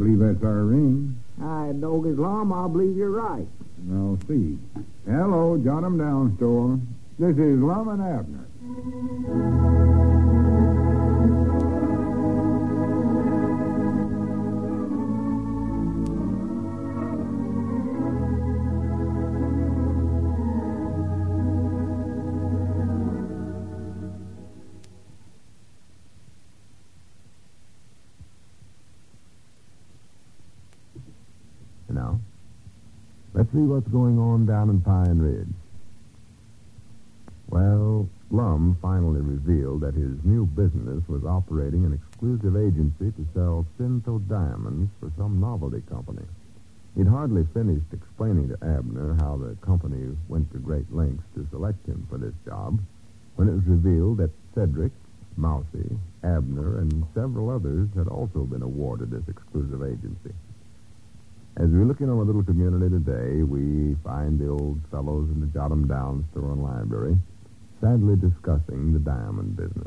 believe that's our ring. Dog Islam, I believe you're right. I'll see. Hello, Jot 'em Down store. This is Lum and Abner. Now, let's see what's going on down in Pine Ridge. Well, Lum finally revealed that his new business was operating an exclusive agency to sell Cinto diamonds for some novelty company. He'd hardly finished explaining to Abner how the company went to great lengths to select him for this job when it was revealed that Cedric, Mousy, Abner, and several others had also been awarded this exclusive agency. As we look in on a little community today, we find the old fellows in the Jot 'em Down store and library sadly discussing the diamond business.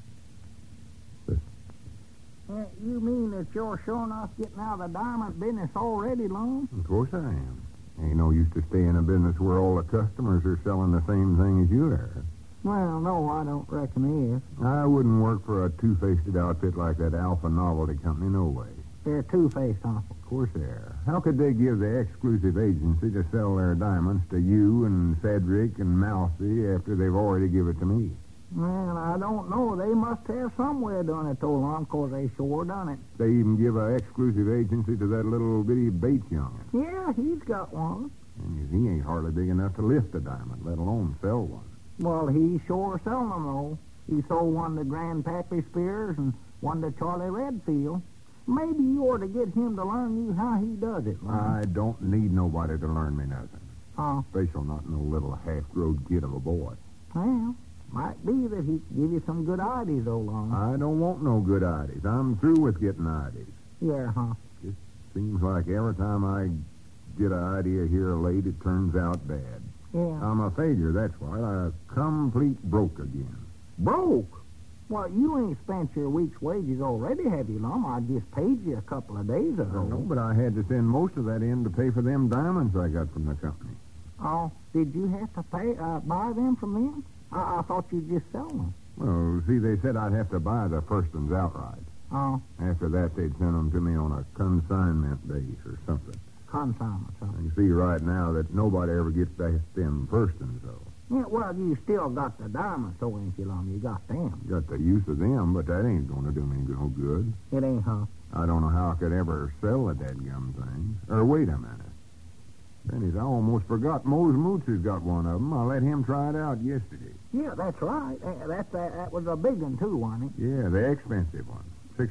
You mean that you're sure enough getting out of the diamond business already, Lum? Of course I am. Ain't no use to stay in a business where all the customers are selling the same thing as you are. Well, no, I don't reckon he is. I wouldn't work for a two-faced outfit like that Alpha Novelty Company, no way. They're two-faced, huh? Of course they are. How could they give the exclusive agency to sell their diamonds to you and Cedric and Mousy after they've already given it to me? Well, I don't know. They must have somewhere done it, though, Lum, because they sure done it. They even give an exclusive agency to that little bitty Bates young'un. Yeah, he's got one. And he ain't hardly big enough to lift a diamond, let alone sell one. Well, he's sure selling them, though. He sold one to Grandpappy Spears and one to Charlie Redfield. Maybe you ought to get him to learn you how he does it, Lum. I don't need nobody to learn me nothing. Huh? Special not no little half-grown kid of a boy. Well, might be that he could give you some good ideas, though, Lum. I don't want no good ideas. I'm through with getting ideas. Yeah, huh? Just seems like every time I get an idea here late, it turns out bad. Yeah. I'm a failure, that's what. A complete broke again. Broke? Well, you ain't spent your week's wages already, have you, Lum? I just paid you a couple of days ago. No, but I had to send most of that in to pay for them diamonds I got from the company. Oh, did you have to buy them from them? I thought you'd just sell them. Well, see, they said I'd have to buy the first ones outright. Oh, After that, they'd send them to me on a consignment base or something. consignment, huh? I can see right now that nobody ever gets past them first ones, though. Yeah, well, you still got the diamonds, though, ain't you, Lum? You got them. Got the use of them, but that ain't going to do me no good. It ain't, huh? I don't know how I could ever sell the dadgum thing. Or wait a minute. Denny's, I almost forgot Mose Moots has got one of them. I let him try it out yesterday. Yeah, that's right. That was a big one, too, wasn't it? Yeah, the expensive one.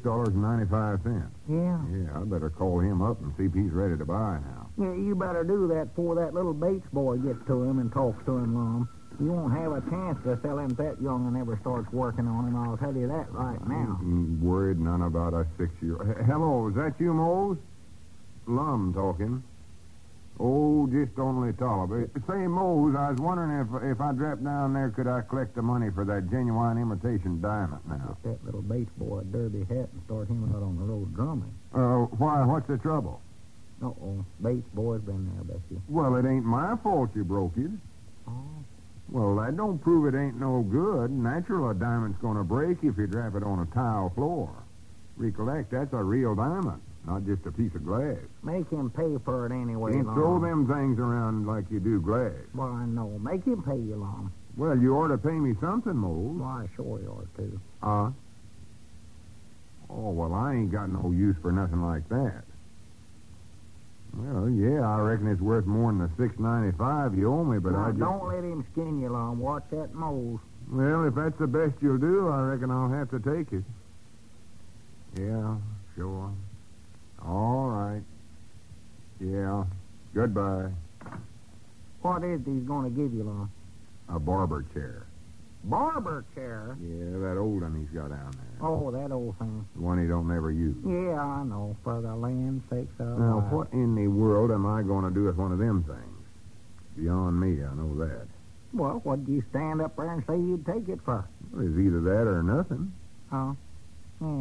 $6.95. Yeah. Yeah, I better call him up and see if he's ready to buy now. Yeah, you better do that before that little Bates boy gets to him and talks to him, Lum. You won't have a chance to sell him if that young'un ever starts working on him, I'll tell you that right now. I ain't worried none about a 6-year-old. Hello, is that you, Mose? Lum talking. Oh, just only Tolley. Say, Mose, I was wondering if I dropped down there, could I collect the money for that genuine imitation diamond now? Get that little Bates boy a derby hat and start him out on the road drumming. Why, what's the trouble? Uh-oh, Bates boy's been there, bet you. Well, it ain't my fault you broke it. Oh. Well, that don't prove it ain't no good. Natural, a diamond's gonna break if you drop it on a tile floor. Recollect, that's a real diamond, not just a piece of glass. Make him pay for it anyway, Can't Lum. throw them things around like you do glass. Well, I know. Make him pay you, Lum. Well, you ought to pay me something, Mose. Why, sure you ought to. Oh, well, I ain't got no use for nothing like that. Well, yeah, I reckon it's worth more than the $6.95 you owe me, but Now, I just... don't let him skin you, Lum. Watch that Mose. Well, if that's the best you'll do, I reckon I'll have to take it. Yeah, sure. All right. Yeah. Goodbye. What is he's going to give you, Lum? A barber chair. Barber chair? Yeah, that old one he's got down there. Oh, that old thing. The one he don't never use. Yeah, I know. For the land's sakes of Now, life. what in the world am I going to do with one of them things? Beyond me, I know that. Well, what'd you stand up there and say you'd take it for? Well, it's either that or nothing. Oh, yeah.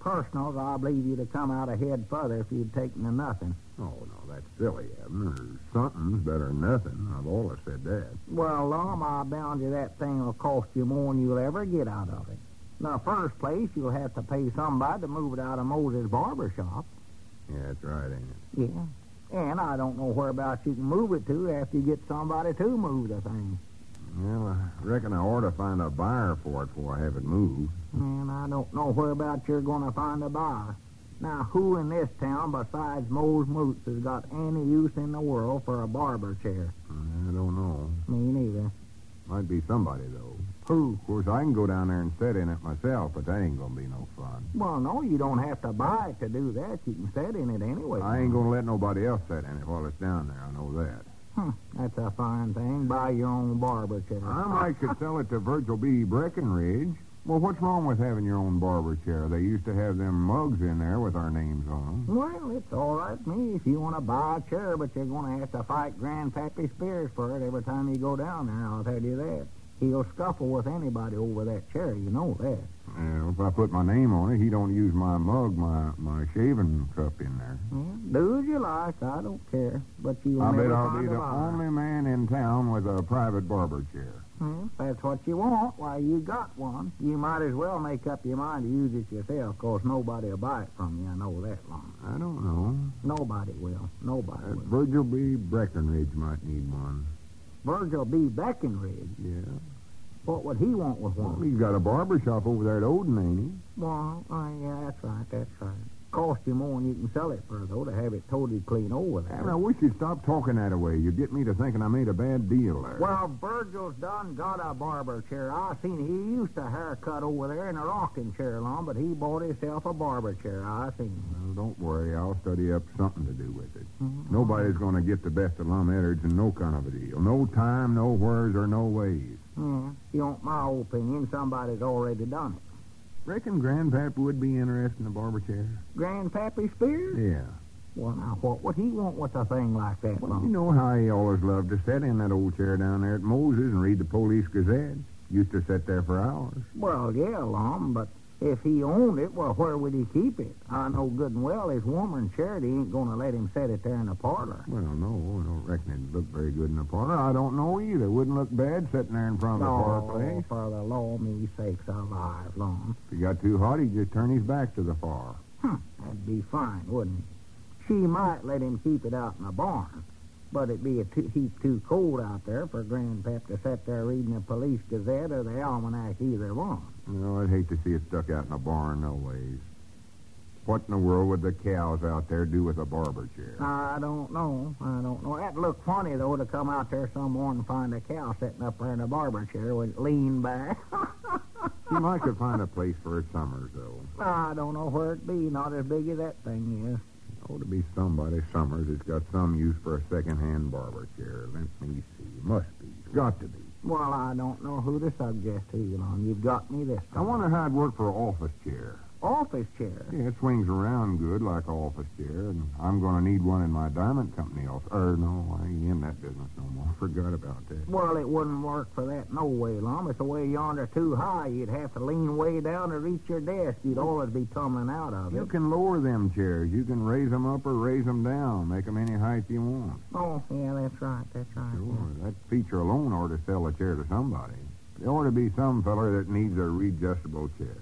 personals, I believe you'd have come out ahead further if you'd taken to nothing. Oh, no, that's silly, Abner. Something's better than nothing. I've always said that. Well, Lum, I bound you that thing will cost you more than you'll ever get out of it. In the first place, you'll have to pay somebody to move it out of Moses' barber shop. Yeah, that's right, ain't it? Yeah. And I don't know whereabouts you can move it to after you get somebody to move the thing. Well, I reckon I ought to find a buyer for it before I have it moved. And I don't know whereabouts you're going to find a buyer. Now, who in this town besides Mose Moots has got any use in the world for a barber chair? I don't know. Me neither. Might be somebody, though. Who? Of course, I can go down there and sit in it myself, but that ain't gonna be no fun. Well, no, you don't have to buy it to do that. You can sit in it anyway. I ain't gonna let nobody else sit in it while it's down there, I know that. That's a fine thing. Buy your own barber chair. I might could sell it to Virgil B. Breckenridge. Well, what's wrong with having your own barber chair? They used to have them mugs in there with our names on them. Well, it's all right with me if you want to buy a chair, but you're going to have to fight Grandpappy Spears for it every time you go down there, I'll tell you that. He'll scuffle with anybody over that chair, you know that. Well, if I put my name on it, he don't use my mug, my shaving cup in there. Yeah, do as you like, I don't care. But you'll I never bet I'll find be a the buyer. only man in town with a private barber chair. Well, if that's what you want, why, you got one. You might as well make up your mind to use it yourself, 'cause nobody will buy it from you, I know that, Lum. I don't know. Nobody will. Nobody will. Virgil B. Breckenridge might need one. Virgil B. Breckenridge. Yeah. What would he want with Well, one? he's got a barber shop over there at Odin, ain't he? Well, yeah, that's right. Cost you more than you can sell it for, though, to have it totally clean over there. And I wish you'd stop talking that way. You get me to thinking I made a bad deal there. Well, Virgil's done got a barber chair. I seen he used a haircut over there in a rocking chair, Lum, but he bought himself a barber chair. I seen. Well, don't worry. I'll study up something to do with it. Nobody's going to get the best of Lum Edwards in no kind of a deal. No time, no wheres, or no ways. Yeah, you want my opinion, somebody's already done it. Reckon Grandpap would be interested in a barber chair? Grandpappy Spears? Yeah. Well, now, what would he want with a thing like that, Well, Lum? you know how he always loved to sit in that old chair down there at Moses and read the Police Gazette. Used to sit there for hours. Well, yeah, Lum, but if he owned it, well, where would he keep it? I know good and well his woman, Charity, ain't going to let him set it there in the parlor. Well, no, I don't reckon it'd look very good in the parlor. I don't know either. Wouldn't look bad sitting there in front of the fireplace. For the law me sakes alive, Lum. If he got too hot, he'd just turn his back to the fire. That'd be fine, wouldn't it? She might let him keep it out in the barn, but it'd be a heap too cold out there for Grandpap to sit there reading the Police Gazette or the Almanac, either one. No, I'd hate to see it stuck out in a barn, no ways. What in the world would the cows out there do with a barber chair? I don't know. That'd look funny, though, to come out there some morning and find a cow sitting up there in a barber chair with it lean back. You might could find a place for it summers, though. I don't know where it'd be, not as big as that thing is. Ought to be somebody summers that's got some use for a second-hand barber chair. Let me see. Must be. It's got to be. Well, I don't know who to suggest to you, Lon. You've got me this I time. wonder how it'd work for an office chair. Office chair? Yeah, it swings around good like an office chair, and I'm going to need one in my diamond company also. No, I ain't in that business no more. Forgot about that. Well, it wouldn't work for that no way, Lum. It's way yonder too high. You'd have to lean way down to reach your desk. You'd always be tumbling out of You it. can lower them chairs. You can raise them up or raise them down. Make them any height you want. Oh, yeah, that's right. Sure, that feature alone ought to sell a chair to somebody. There ought to be some feller that needs a readjustable chair.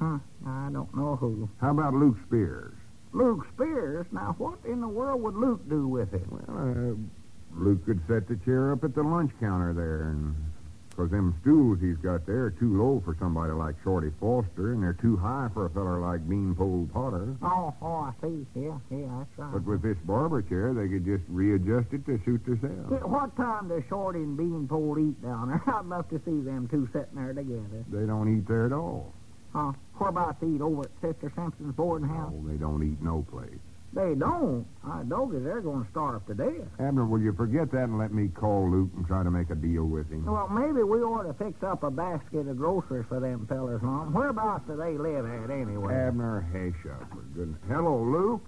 I don't know who. How about Luke Spears? Luke Spears? Now, what in the world would Luke do with it? Well, Luke could set the chair up at the lunch counter there, and because them stools he's got there are too low for somebody like Shorty Foster, and they're too high for a feller like Beanpole Potter. Oh, I see. Yeah, that's right. But with this barber chair, they could just readjust it to suit themselves. What time does Shorty and Beanpole eat down there? I'd love to see them two sitting there together. They don't eat there at all. Whereabouts eat over at Sister Simpson's boarding house? No, they don't eat no place. They don't. I doggy, they're going to starve to death. Abner, will you forget that and let me call Luke and try to make a deal with him? Well, maybe we ought to fix up a basket of groceries for them fellers, Mom. Whereabouts do they live at, anyway? Abner, hush up, for goodness. Hello, Luke.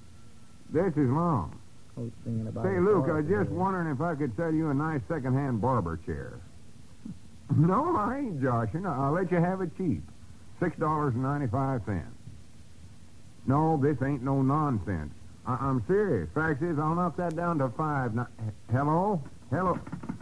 This is Long. Hate seeing about Say, it Luke, I all was just today. wondering if I could sell you a nice second-hand barber chair. No, I ain't joshing. I'll let you have it cheap. $6.95. No, this ain't no nonsense. I'm serious. Fact is, I'll knock that down to 5. Now, hello? Hello?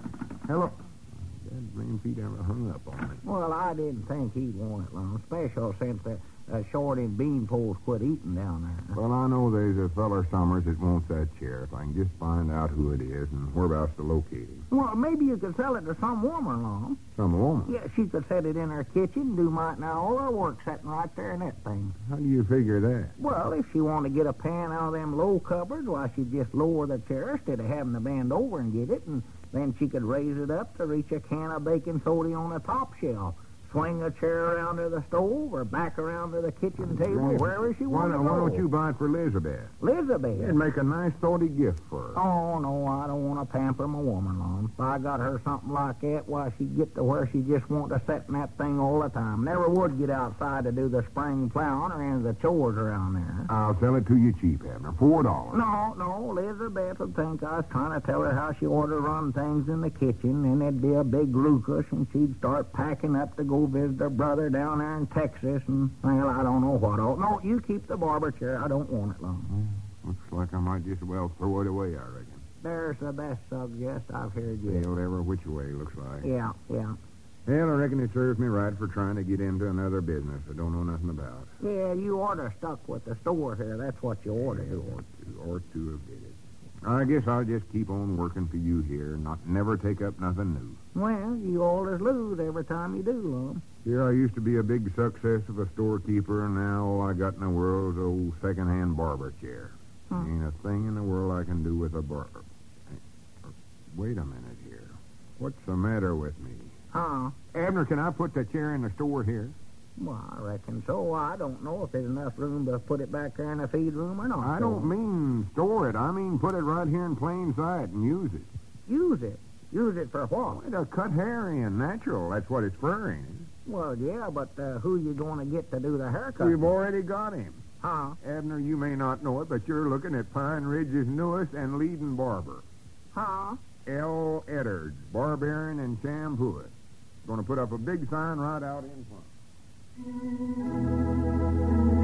That green feet ever hung up on me. Well, I didn't think he'd want it long, special since the Shorty and Beanpoles quit eating down there. Well, I know there's a feller Summers that wants that chair. If I can just find out who it is and whereabouts to locate him. Well, maybe you could sell it to some woman, Lum. Some woman? Yeah, she could set it in her kitchen, do now all her work sitting right there in that thing. How do you figure that? Well, if she wanted to get a pan out of them low cupboards, why, she'd just lower the chair instead of having to bend over and get it, and then she could raise it up to reach a can of baking soda on the top shelf. Swing a chair around to the stove or back around to the kitchen table, wherever she wanted to go. Why don't you buy it for Elizabeth? Elizabeth? It'd make a nice, thoughty gift for her. Oh, no, I don't want to pamper my woman, Lum. If I got her something like that, why, she'd get to where she just want to sit in that thing all the time. Never would get outside to do the spring plowing or any of the chores around there. I'll sell it to you cheap, Abner. $4. No, Elizabeth would think I was trying to tell her how she ought to run things in the kitchen, and it'd be a big ruckus, and she'd start packing up to go visit her brother down there in Texas, and, well, I don't know what all. No, you keep the barber chair. I don't want it long. Looks like I might just well throw it away, I reckon. There's the best suggest I've heard you. Sailed every which way, looks like. Yeah. Well, I reckon it serves me right for trying to get into another business I don't know nothing about. Yeah, you ought to stuck with the store here. That's what you ought to do. Ought to have did it. I guess I'll just keep on working for you here, never take up nothing new. Well, you always lose every time you do, Lum. Here I used to be a big success of a storekeeper, and now all I got in the world is old second-hand barber chair. Ain't a thing in the world I can do with a barber. Wait a minute here. What's the matter with me? Huh? Abner, can I put the chair in the store here? Well, I reckon so. I don't know if there's enough room to put it back there in the feed room or not. I don't mean store it. I mean put it right here in plain sight and use it. Use it? Use it for what? Well, to cut hair in, natural. That's what it's for, ain't it? Well, yeah, but who you going to get to do the haircut? We've already got him. Huh? Abner, you may not know it, but you're looking at Pine Ridge's newest and leading barber. Huh? L. Eddards, barbarian and shampoo it. Going to put up a big sign right out in front.